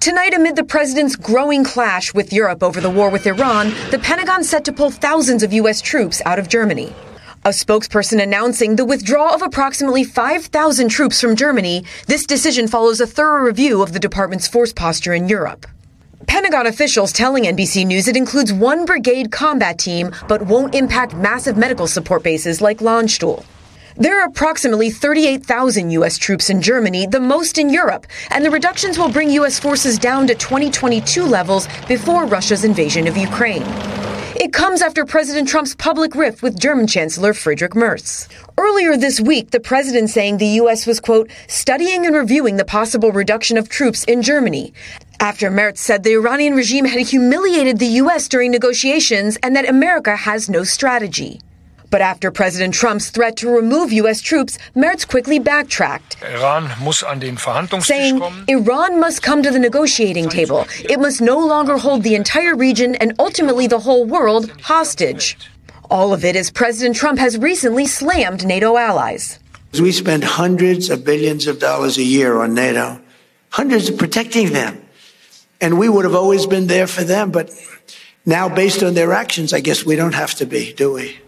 Tonight, amid the president's growing clash with Europe over the war with Iran, the Pentagon set to pull thousands of U.S. troops out of Germany. A spokesperson announcing the withdrawal of approximately 5,000 troops from Germany, this decision follows a thorough review of the department's force posture in Europe. Pentagon officials telling NBC News it includes one brigade combat team, but won't impact massive medical support bases like Landstuhl. There are approximately 38,000 U.S. troops in Germany, the most in Europe, and the reductions will bring U.S. forces down to 2022 levels before Russia's invasion of Ukraine. It comes after President Trump's public rift with German Chancellor Friedrich Merz. Earlier this week, the president saying the U.S. was, quote, studying and reviewing the possible reduction of troops in Germany, after Merz said the Iranian regime had humiliated the U.S. during negotiations and that America has no strategy. But after President Trump's threat to remove U.S. troops, Merz quickly backtracked, saying Iran must come to the negotiating table. It must no longer hold the entire region and ultimately the whole world hostage. All of it as President Trump has recently slammed NATO allies. We spend hundreds of billions of dollars a year on NATO, hundreds of protecting them. And we would have always been there for them. But now, based on their actions, I guess we don't have to be, do we?